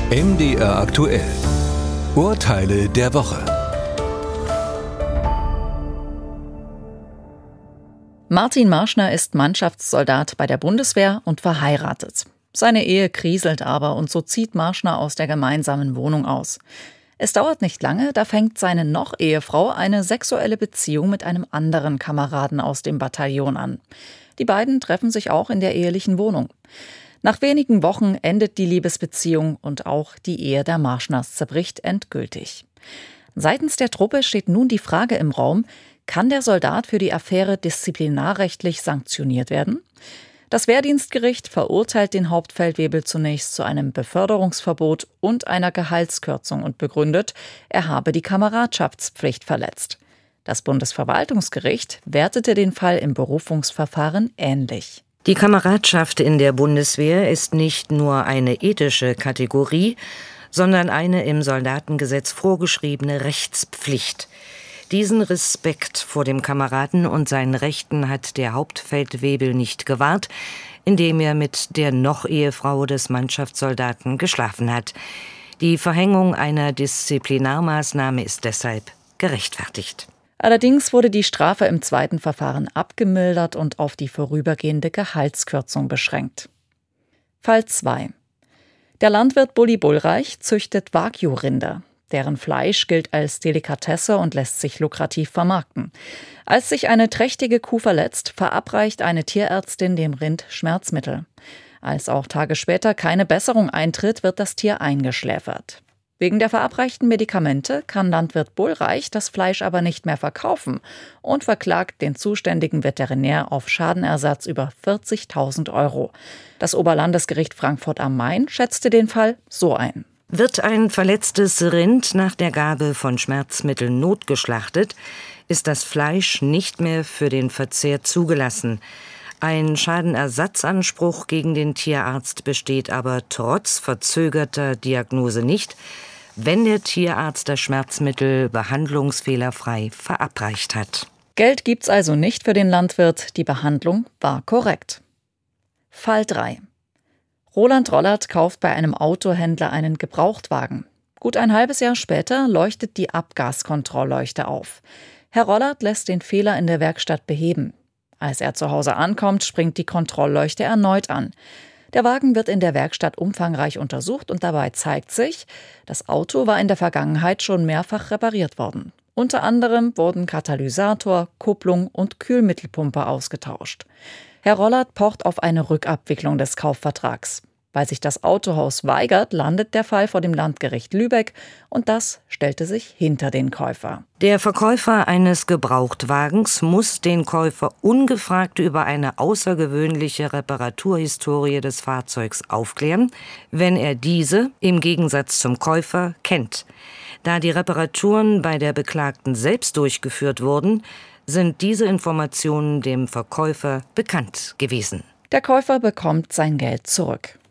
MDR aktuell. Urteile der Woche. Martin Marschner ist Mannschaftssoldat bei der Bundeswehr und verheiratet. Seine Ehe kriselt aber und so zieht Marschner aus der gemeinsamen Wohnung aus. Es dauert nicht lange, da fängt seine Noch-Ehefrau eine sexuelle Beziehung mit einem anderen Kameraden aus dem Bataillon an. Die beiden treffen sich auch in der ehelichen Wohnung. Nach wenigen Wochen endet die Liebesbeziehung und auch die Ehe der Marschners zerbricht endgültig. Seitens der Truppe steht nun die Frage im Raum: Kann der Soldat für die Affäre disziplinarrechtlich sanktioniert werden? Das Wehrdienstgericht verurteilt den Hauptfeldwebel zunächst zu einem Beförderungsverbot und einer Gehaltskürzung und begründet, er habe die Kameradschaftspflicht verletzt. Das Bundesverwaltungsgericht wertete den Fall im Berufungsverfahren ähnlich. Die Kameradschaft in der Bundeswehr ist nicht nur eine ethische Kategorie, sondern eine im Soldatengesetz vorgeschriebene Rechtspflicht. Diesen Respekt vor dem Kameraden und seinen Rechten hat der Hauptfeldwebel nicht gewahrt, indem er mit der Noch-Ehefrau des Mannschaftssoldaten geschlafen hat. Die Verhängung einer Disziplinarmaßnahme ist deshalb gerechtfertigt. Allerdings wurde die Strafe im zweiten Verfahren abgemildert und auf die vorübergehende Gehaltskürzung beschränkt. Fall 2. Der Landwirt Bulli Bullreich züchtet Wagyu-Rinder. Deren Fleisch gilt als Delikatesse und lässt sich lukrativ vermarkten. Als sich eine trächtige Kuh verletzt, verabreicht eine Tierärztin dem Rind Schmerzmittel. Als auch Tage später keine Besserung eintritt, wird das Tier eingeschläfert. Wegen der verabreichten Medikamente kann Landwirt Bullreich das Fleisch aber nicht mehr verkaufen und verklagt den zuständigen Veterinär auf Schadenersatz über 40.000 €. Das Oberlandesgericht Frankfurt am Main schätzte den Fall so ein: Wird ein verletztes Rind nach der Gabe von Schmerzmitteln notgeschlachtet, ist das Fleisch nicht mehr für den Verzehr zugelassen. Ein Schadenersatzanspruch gegen den Tierarzt besteht aber trotz verzögerter Diagnose nicht, wenn der Tierarzt das Schmerzmittel behandlungsfehlerfrei verabreicht hat. Geld gibt's also nicht für den Landwirt, die Behandlung war korrekt. Fall 3. Roland Rollert kauft bei einem Autohändler einen Gebrauchtwagen. Gut ein halbes Jahr später leuchtet die Abgaskontrollleuchte auf. Herr Rollert lässt den Fehler in der Werkstatt beheben. Als er zu Hause ankommt, springt die Kontrollleuchte erneut an. Der Wagen wird in der Werkstatt umfangreich untersucht und dabei zeigt sich, das Auto war in der Vergangenheit schon mehrfach repariert worden. Unter anderem wurden Katalysator, Kupplung und Kühlmittelpumpe ausgetauscht. Herr Rollert pocht auf eine Rückabwicklung des Kaufvertrags. Weil sich das Autohaus weigert, landet der Fall vor dem Landgericht Lübeck und das stellte sich hinter den Käufer. Der Verkäufer eines Gebrauchtwagens muss den Käufer ungefragt über eine außergewöhnliche Reparaturhistorie des Fahrzeugs aufklären, wenn er diese, im Gegensatz zum Käufer, kennt. Da die Reparaturen bei der Beklagten selbst durchgeführt wurden, sind diese Informationen dem Verkäufer bekannt gewesen. Der Käufer bekommt sein Geld zurück.